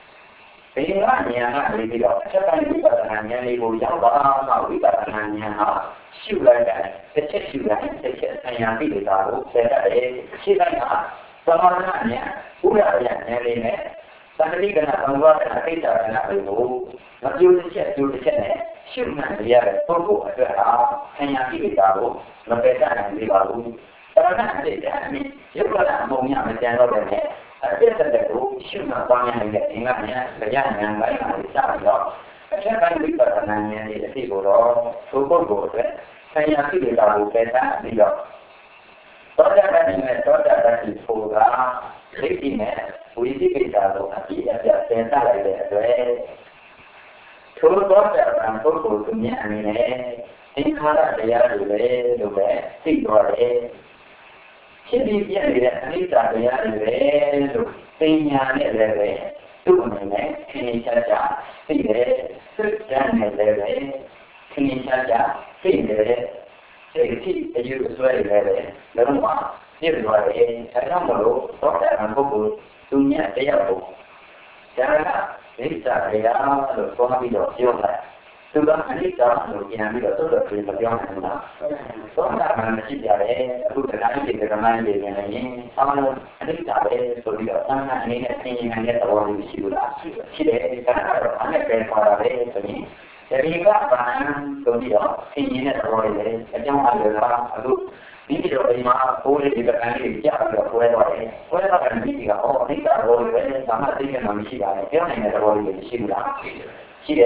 Being a young lady of Japan, we got an onion, Yaba, we got an onion, shoot like that, the tissue like the chest, and I did about better, she like that. Some onion, who are young, somebody can have a word and a paper and a little, not use the chest, do the chest. Shoot man, the other, for and I give it out, no better than the Babu. But I'm not saying that, I mean, you've got a moment of the general head. I guess that the group should not come and get in the young man like I started off. I can't find the person and the people or so go to it, and I give it out better, the dog. So that I mean, I thought that that is for the safety net, we give it out of the center like that. Số có thể làm tốt của tụi nhà mình này, tính hóa ra để ra được về được về thì gọi để khi đi về thì đi trả về ra được về được tin nhà này về về tụi mình này khi cha cha thì để sức cha này về về khi cha cha thì để thì khi để giữ xuôi về về đúng không? Như vậy cái đó mà lúc có thể làm tốt của tụi nhà để ra được cha Ini saya lupa video siapa. Sudah ini kalau mungkin video itu sudah video mana. Soalnya mana sih jadi aku kenal di kamar di ini. Sama ini saya video sama ini ini hanya tahu di situ lah. Jadi karena ada perkara ini. Jadi kan video ini tahu ini. Jangan ada aku ini juga lima boleh juga kan dia ada boleh boleh boleh kan dia oh ini kalau boleh sama dengan manusia dia hanya boleh di sini lah sih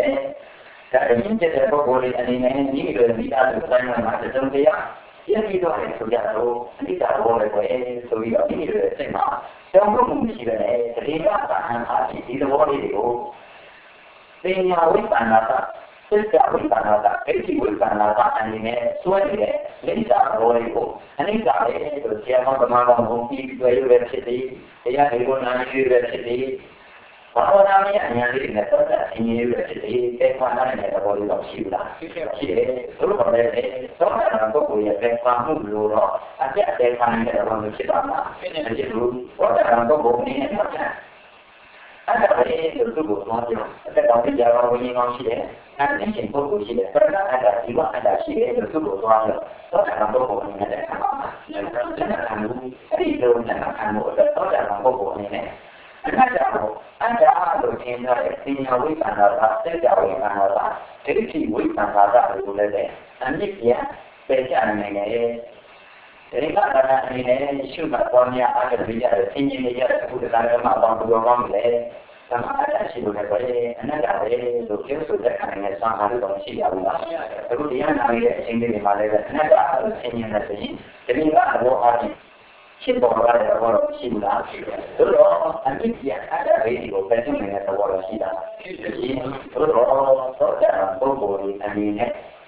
dan ini jadi boleh ini ini juga tidak ada yang macam dia dia itu ada sudah tahu tidak boleh boleh so ini juga sama jangan mungkin jadi kan hati tidak boleh itu dia wis anak Setiap perkara itu perkara ini suami Lisa Royko, Anita itu siapa pemagang bukti university, dia itu university. Kalau namanya hanya di negara university, mana ada boleh lakukan. Jadi, kalau boleh, soalnya aku punya pengalaman dulu, ada pengalaman dalam hidup saya. Jadi, orang aku boleh macam ada itu dulu, macam ada orang Jawa punya manusia, ada yang buku sih, pernah ada juga ada sih itu dulu soalnya, orang aku boleh ada apa? Jangan kamu, itu jangan kamu, orang aku boleh. Ada ada yang punya wisata, sejauh yang ada, jadi wisata itu lebih. Nanti dia belajar mengenai, jadi kalau ini sudah punya ada bicara, tinggi bicara, sudah ada maupun dua orang le, sama ada sih sudah boleh, ada le, itu sudah kan yang sama ada sih Allah. Kemudian namanya tinggi di Malaysia, ada tinggi nanti, jadi nggak ada orang. Siapa orang orang Cina? Terus nanti dia ada video penting dengan orang Cina. Jadi terus orang Bogor ini,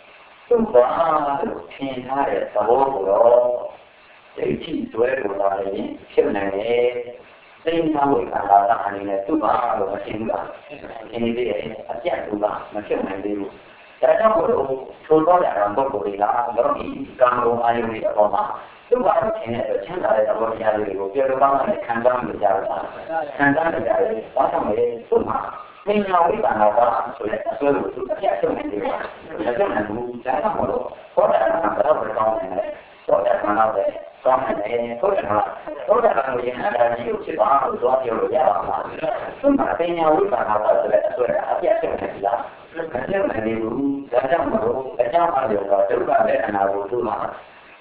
semua Cina ya Bogor. Jadi dua orang ini sebenarnya Singapura kalau ini tu baru Singapura. Ini dia asyik tu lah macam mana? Jadi kalau contoh orang Bogor ini lah, kalau di kampung ayu ni apa? Tu baru ini macam mana kalau dia itu, dia orang ni kandang berjalan, kandang berjalan, macam ni semua. Singapura kalau apa, sudah sudah tu asyik tu ni. Macam mana? Jangan kalau orang orang berkawan ni, orang orang ni. Kawan ni, orang orang orang yang ada di Cina, orang yang berjalan, semua Singapura kalau sudah sudah asyik tu ni lah. Macam mana ni? Jangan kalau jangan kalau terus ada anak tu mah.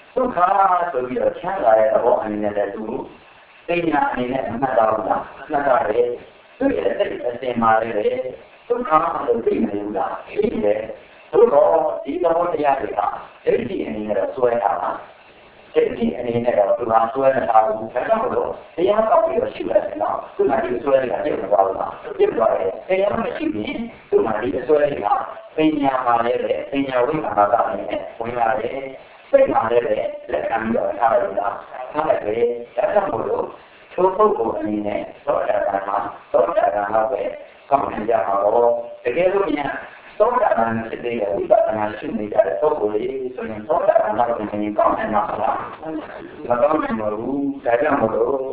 Suka tu dia cakap apa ni ada tu, Singapura ni nak tahu tak? Nak tahu ni, tu dia dari Singapura ni, suka tu dia ni juga. Ini, tu kalau di dalam dia dia, jadi ini ada suai apa? Jadi ini ada tuan suai tahu. Kalau dia tak boleh siapa nak, tu nanti suai dia dia tahu tak? Dia boleh. Dia mesti ni, tu nanti suai dia. Singapura ni, Singapura apa ni? Punya ni. Singapura ni, lepas itu ada apa? Ada ni, ada apa? Cukup ini, soalnya apa? Soalnya apa? Kamu jangan apa? Begitu soalnya sedih, tidak pernah sini ada boleh. Soalnya apa ini? Kamu nak Kalau baru, saya baru.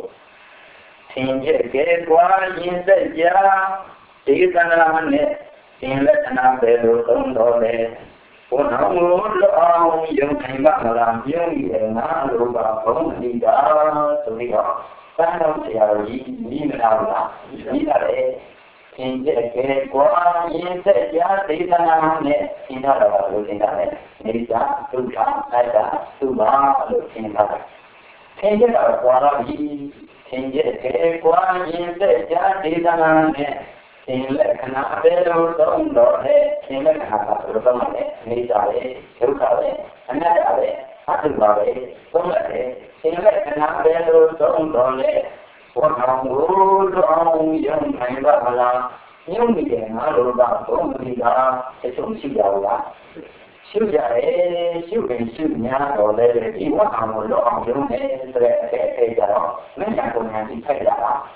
Tinggal ke kuat ini saja. Di sana ni, tinggal sana baru tunggu. Orang orang yang hendak dalam yang yang lupa pun tidak terlihat. Kalau tiada ini menawar, tidak ada. Tinggal ke kuat ini saja di sana ni, tidak ada tidak ada. Tidak sudah ada sudah tidak. Tinggal kuat ini, tinggal ke kuat ini saja di sana ni. Tinggal kena belur tunggu he, tinggal kena belur tunggu he, ni cari, tu cari, anda cari, aku cari, tunggu he, tinggal kena belur tunggu he, orang orang yang main bola, yang dia malu bola, dia itu siapa lah? Siapa eh, siapa siapa boleh, ibu kamu orang yang ni terkejut, macam punya dikejut.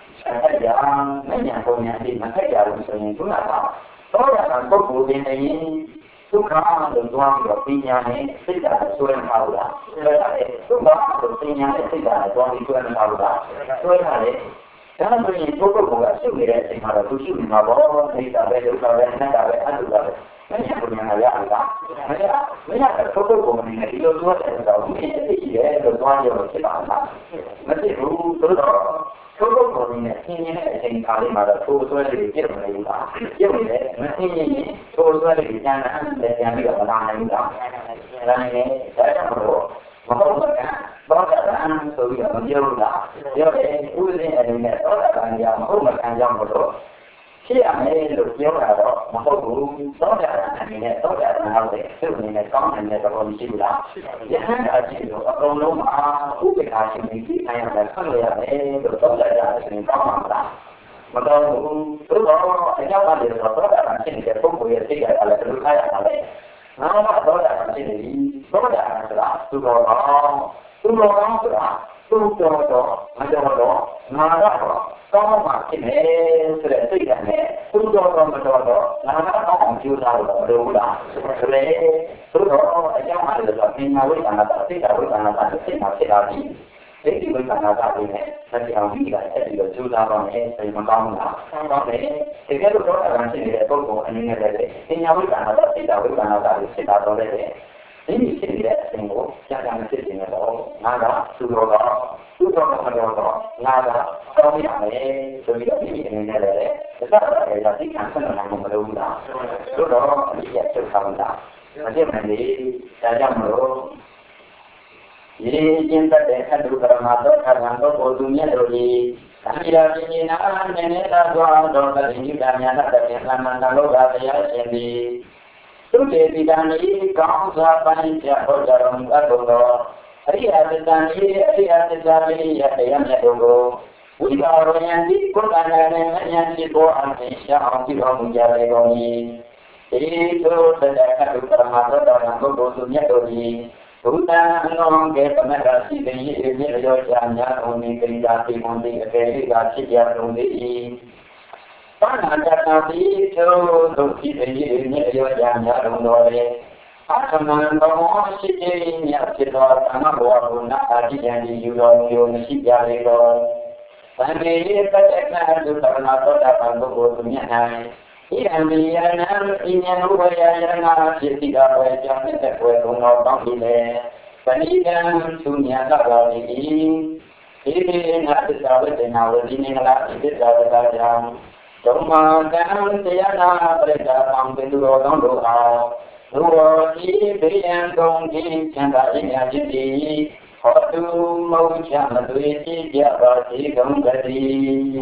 Yang banyak punya di mana jauh sini tu apa? Orang aku bukan ini, suka dengan kopinya ni tidak sesuai maula. Suka kopinya tidak sesuai maula. Sesuai. Jangan beri pokok bukan sudah sekarang tu sudah mahu tidak boleh kalau tidak boleh adu boleh. Banyak punya hal yang ada. Banyak banyak pokok bukan ini itu dua tahun ini dia dua tahun yang lalu. Mesti tu tu Kalau ini ini yang kali mana tu tu ada di mana juga. Jadi ini tu tu ada di mana yang juga mana juga. Dan ini saya perlu maksudnya bahkan tu yang menjauh lah. Jadi ujian ini orang yang orang yang perlu. Siapa yang jauh lah, maksudnya orang ini orang yang ada tu ini kaum ini terlalu sibuk. Jangan ada itu orang rumah, bukan asing ini yang ada kalau yang itu betul ada asing kaum mana. မကောင်းဘူးသို့တော့အကြောင်းပါလို့တော့သောတာပန်ဖြစ်နေတဲ့ပုဂ္ဂိုလ်ရဲ့စိတ်ကလည်းဒုက္ခရတာပဲငါကသောတာပန်ဖြစ်နေပြီသောတာပန်ဆိုတာသူတော်ကောင်းသူတော်ကောင်းဆိုတာသူတော်တော့မတော်တော့ငါကတော့ကောင်းမှဖြစ်နေဆိုတဲ့စိတ်ကလည်းသူတော်တော့မတော်တော့ငါကကောင်းအောင်ကြိုးစားလို့မလုပ်ဘူးလားဆိုလေသို့တော့အကြောင်းပါလို့တော့ပညာဝိသနာတာစိတ်ဝိသနာတာစိတ်မှာဖြစ်လာပြီဒီဒီဝိသနာတာလေးနဲ့လက်ပြောင်းပြီးတာအဲ့ဒီလိုကြိုးစားတော့မယ်ဆိုရင်မကောင်းဘူးလားကောင်းတယ်တကယ်လို့တော့အမှန်ရှိနေတဲ့ပုဂ္ဂိုလ်အနေနဲ့လည်းပညာဝိသနာတာစိတ်ဝိသနာတာကိုစိတ်တာတော့လည်းဒီဒီဖြစ်နေတဲ့အချိန်ကိုကြာကြာမဖြစ်နေတော့ငါကသူတော်ကသူတော်ကမတော်တော့ငါကကောင်းရမယ်ဆိုပြီးတော့ဒီအနေနဲ့လည်းသက်သာတယ်ဒါသိခံဆက်နိုင်မှာမလို့ဘူးလားတို့တော့ဒီရက်ချုပ်ဆောင်တာမဖြစ်မနေဒါကြောင့်မလို့ရေကျင်းတဲ့အထုကရမသောခရံသောပုသူမြတ်တို့၏သံဃာပြင်းနာနေနေတာသောတော်တည်းဤကညာတတ်တဲ့သမန္တလောကတရားရှင်သည်သူတေတိတံဤကောင်းစွာပိုင်းပြဟောကြားတော်မူအပ်သောအရိယသစ္စာဤအရိယသစ္စာလေးရတရားမြတ်တို့ကိုဝိပါရောယံဒီကိုယ်ကံနဲ့အញ្ញရှိပေါ်အမြင်ရှောင်းပြုတော်မူကြလေကုန်၏ဒီသို့တဲ့အထုကရမသောတော်ပုဂ္ဂိုလ်သူမြတ်တို့၏ဘုဒ္ဓံအလုံးကဲ့သမထရှိတဲ့ဤအမြင့်ရောချာများအောင်ဒီကိရိယာတိမွန်တိအပေလေးကဖြစ်ကြတော်မူ၏ဘာနာတတာတိသောသူရှိတဲ့ဤအမြင့်ရောချာများတော်တော်လေအာသမံဘောရှိတဲ့မြတ်ဖြစ်သောသမဘဝဘုနာအာတိယံဒီယူတော်မူမရှိကြလေတော့သံဃေပတ္တကဒုက္ခနာသောတာပန်ပုဂ္ဂိုလ်သူမြတ်၌ဣရံမိယနံဣညာနုဝယယနာဖြစ်တိတော်ဝေကြောင့်တဲ့ဘွယ်ဘုံတော်ပေါင်းပြီးလေပဏိတံသူညာတော်၏ဒီဒီနာသစ္စာဝေဒနာဝေဒီနေလာသစ္စာဝေဒကြောင့်ဓမ္မကံတရားနာပရိဒါံဘိသူတော်ကောင်းတို့အားလူတော်ဤဘေးရန်ကုန်ခြင်းချမ်းသာခြင်းများဖြစ်သည်ဟောတုမုံချမသွေကြည်ကြပါစေကုန်သတည်း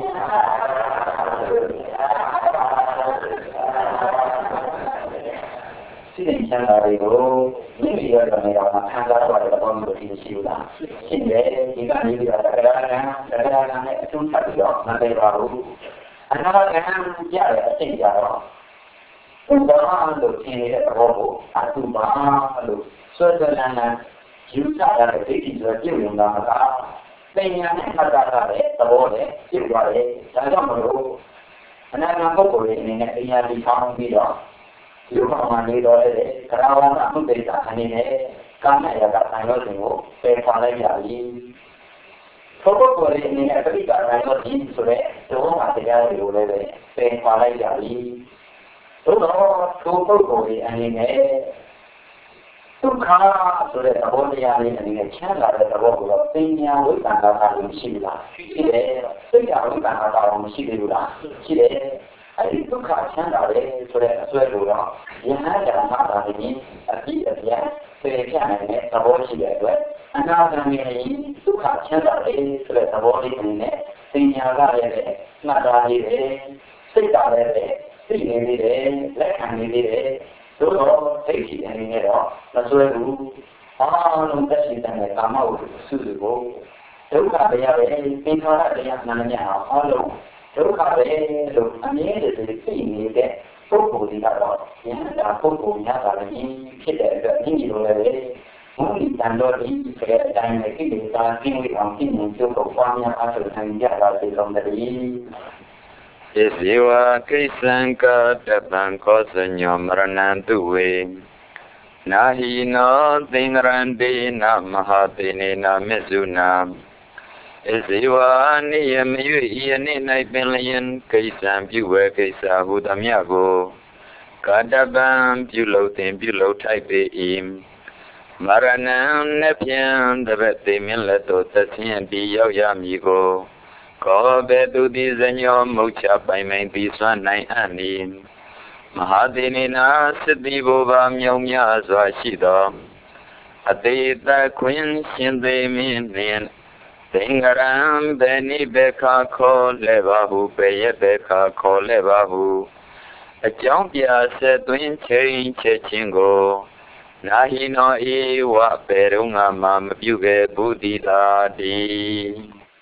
စိတ်ချမ်းသာတွေကိုမိမိရဲ့တော်နေတာမှာခံစားရတဲ့ဘောမျိုးတွေရှိဘူးလားရှိတယ်ဒီကနေ့ကတရားနာတရားနာနဲ့အထုံးထပ်ပြီးတော့မသိပါဘူးအနာဂတ်ကြရတဲ့အချိန်ကြတော့ဥပမာလို့သင်နေတဲ့ဘောကိုအတုပါလို့ဆွဲဆွဲလန်းလန်းယူဆရတဲ့ဒိဋ္ဌိဆိုပြုနေတာကပညာနဲ့မှတ်သားရတဲ့သဘောနဲ့ပြုသွားတယ်ဒါကြောင့်မလို့အနာဂတ်ပုဂ္ဂိုလ်တွေအနေနဲ့ပညာတည်ထောင်ပြီးတော့ဒီမှာမှနေတော့လေကရာဝနာမှုတေတာအနေနဲ့ကာမရကဆိုင်လို့ရှင်ကိုပယ်ခွာလိုက်ရပြီသောပုဂ္ဂိုလ်တွေအနေနဲ့ပဋိက္ခဆိုင်လို့ဒီဆိုတဲ့ဒုက္ခတရားတွေကိုလည်းပယ်ခွာလိုက်ရပြီသို့တော့သောပုဂ္ဂိုလ်တွေအနေနဲ့ဒုက္ခဆိုတဲ့သဘောတရားလေးအနေနဲ့ချမ်းသာတဲ့သဘောကိုတော့ပညာဝိသနာတာလို့ရှိလားရှိတယ်စိတ်ကဝိသနာတာတော့မရှိသေးဘူးလားရှိတယ်အဲ့ဒီဒုက္ခချမ်းသာတယ်ဆိုတဲ့အစွဲလိုတော့ယဟန်ဓမ္မပါဠိအပြည့်အပြည့်ပြေပြနိုင်တဲ့သဘောရှိတဲ့အတွက်အနာဂတ်မြေဒုက္ခချမ်းသာတယ်ဆိုတဲ့သဘောလေးအနေနဲ့ပညာကလည်းမှတ်သားရည်တယ်စိတ်ကလည်းသိနေနေတယ်လက်ခံနေနေတယ်သို့တော့စိတ်ကြီးအနေနဲ့တော့မစွဲဘူးအားလုံးသက်ရှိတဲ့ကာမဝတ္ထုစုစုကိုဒုက္ခတရားပဲသင်္ခါရတရားနာမည်အောင်အားလုံးဒုက္ခပဲလို့အမြဲတည်းသိနေတဲ့ပုဂ္ဂိုလ်တွေကတော့ဉာဏ်သာပုဂ္ဂိုလ်များတာလည်းဖြစ်တဲ့အတွက်ဒီလိုလည်းဘုရားတန်တော်ဒီဆိုတဲ့အတိုင်းနဲ့ကိလေသာကျင့်ဝတ်အောင်ကျင့်မှုကျုပ်ကိုပွားများအားထုတ်နိုင်ကြပါစေကုန်သတည်းဣဇေဝကိစ္စံကတပံခောစညောမရဏံတုဝေနာဟိနောသင်္ကရန္တေနမဟာသေနေနမေစုနာဣဇေဝနိယမယဤယနေ့၌ပင်လျင်ကိစ္စံပြုဝဲကိစ္စဟုသမျှကိုကာတပံပြုလုပ်တင်ပြုလုပ်ထိုက်ပေ၏မရဏံနှဖြံတပတ်သိမင်းလက်တော်သက်ခြင်းတည်ရောက်ရမည်ကိုကောဘေတုတိဇညောမုတ်ချပိုင်ပိုင်ပြီးစွမ်းနိုင်အပ်နီမဟာသေနေနာစတိဘောဘာမြောင်များစွာရှိသောအတေတခွင်ရှင်သေမင်းနှင့်သင်္ကရံဗေနိဘေခါခေါ်လဲပါဟုပေယဘေခါခေါ်လဲပါဟုအကြောင်းပြဆက်သွင်းချိန်ချက်ချင်းကိုနာဟိနောဧဝပေရုံငါမမပြုခဲ့ဘူးတိတာတိ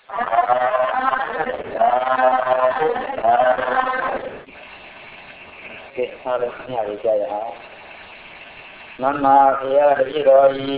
ကဲအားလုံးညရကြရအောင်မမဘုရားတပည့်တော်ဤ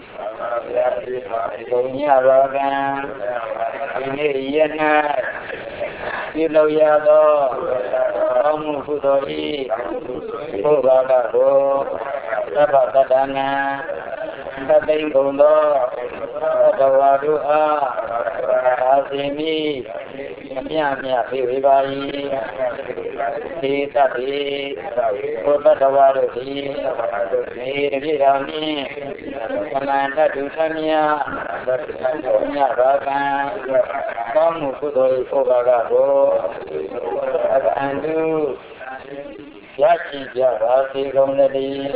ဘုံညရောကံဒီနေ့ရက်၌ပြုလုပ်ရသောကောင်းမှုကုသိုလ်ဤဘုရားကတော်သဗ္ဗတတ္တနာသတ္တိဘုံသောသတ္တဝါတို့အားသာစီမိမြတ်မြတ်ပြေဝေပါ၏သေတတ်၏ဘုသတ္တဝါတို့သည်နေတပြည့်တော်နှင့်သမန္တတုသမြတ်မြတ်ဘာကံကောင်းမှုကုသိုလ်ဘုရားကတော်အန္တုရရှိကြပါစေကုန်သတည်း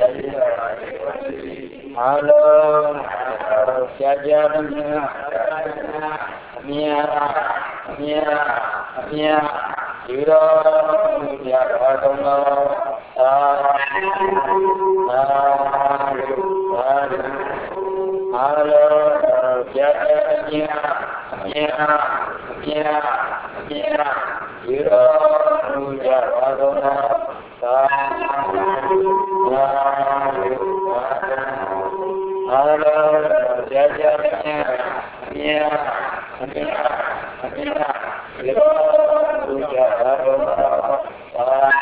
အားလုံးကြာကြာသမျှအမြတ်အမြတ်အမြတ်ဒီတော်မူကြပါကုန်သောသာသာသာအားလုံးကြာကြာအမြတ်အမြတ်အမြတ်အမြတ်ဒီတော်မူကြပါကုန်သောသာသာအားလုံးကြာကြာအမြတ်အမြတ်အမြတ်အမြတ်ဒီတော်မူကြပါကုန်သောသာ